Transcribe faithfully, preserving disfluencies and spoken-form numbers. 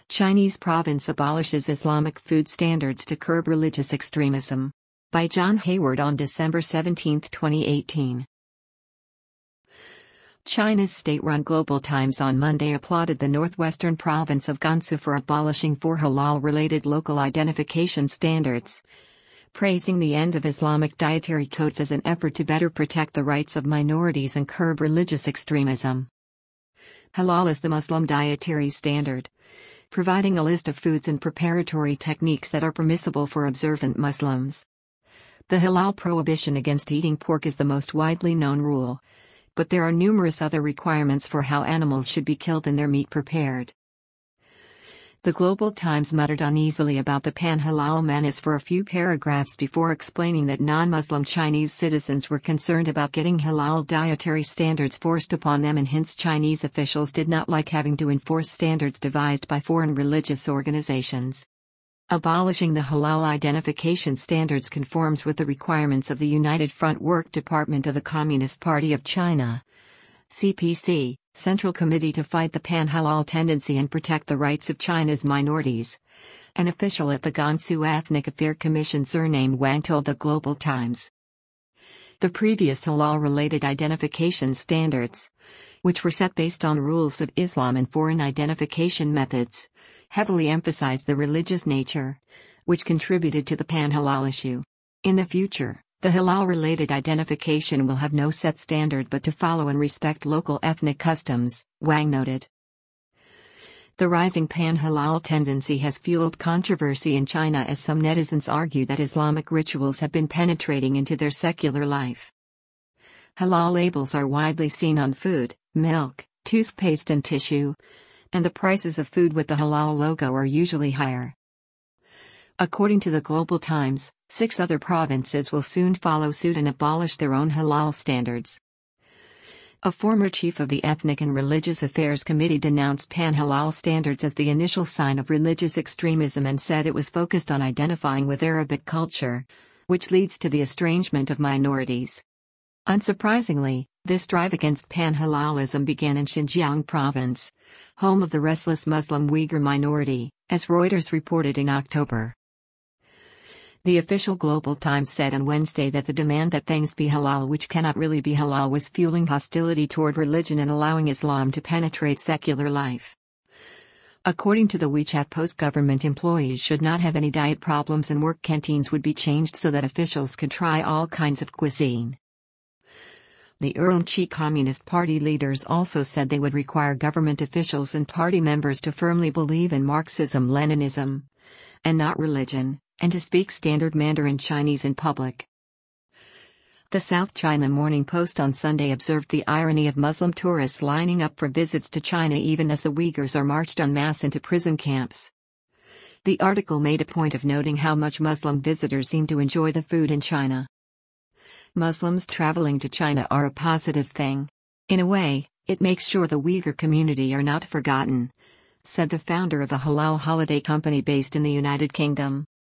Chinese province abolishes Islamic food standards to curb religious extremism. By John Hayward on December seventeenth, twenty eighteen. China's state-run Global Times on Monday applauded the northwestern province of Gansu for abolishing four halal-related local identification standards, praising the end of Islamic dietary codes as an effort to better protect the rights of minorities and curb religious extremism. Halal is the Muslim dietary standard, providing a list of foods and preparatory techniques that are permissible for observant Muslims. The halal prohibition against eating pork is the most widely known rule, but there are numerous other requirements for how animals should be killed and their meat prepared. The Global Times muttered uneasily about the pan-halal menace for a few paragraphs before explaining that non-Muslim Chinese citizens were concerned about getting halal dietary standards forced upon them and hence Chinese officials did not like having to enforce standards devised by foreign religious organizations. Abolishing the halal identification standards conforms with the requirements of the United Front Work Department of the Communist Party of China, C P C, Central Committee to Fight the Pan-Halal Tendency and Protect the Rights of China's Minorities. An official at the Gansu Ethnic Affairs Commission surnamed Wang told the Global Times. The previous halal-related identification standards, which were set based on rules of Islam and foreign identification methods, heavily emphasized the religious nature, which contributed to the pan-halal issue. In the future, the halal-related identification will have no set standard but to follow and respect local ethnic customs, Wang noted. The rising pan-halal tendency has fueled controversy in China as some netizens argue that Islamic rituals have been penetrating into their secular life. Halal labels are widely seen on food, milk, toothpaste and tissue, and the prices of food with the halal logo are usually higher. According to the Global Times, six other provinces will soon follow suit and abolish their own halal standards. A former chief of the Ethnic and Religious Affairs Committee denounced pan-halal standards as the initial sign of religious extremism and said it was focused on identifying with Arabic culture, which leads to the estrangement of minorities. Unsurprisingly, this drive against pan-halalism began in Xinjiang province, home of the restless Muslim Uyghur minority, as Reuters reported in October. The official Global Times said on Wednesday that the demand that things be halal which cannot really be halal was fueling hostility toward religion and allowing Islam to penetrate secular life. According to the WeChat post, government employees should not have any diet problems and work canteens would be changed so that officials could try all kinds of cuisine. The Urumqi Communist Party leaders also said they would require government officials and party members to firmly believe in Marxism-Leninism, and not religion, and to speak standard Mandarin Chinese in public. The South China Morning Post on Sunday observed the irony of Muslim tourists lining up for visits to China even as the Uyghurs are marched en masse into prison camps. The article made a point of noting how much Muslim visitors seem to enjoy the food in China. Muslims traveling to China are a positive thing. In a way, it makes sure the Uyghur community are not forgotten, said the founder of a halal holiday company based in the United Kingdom.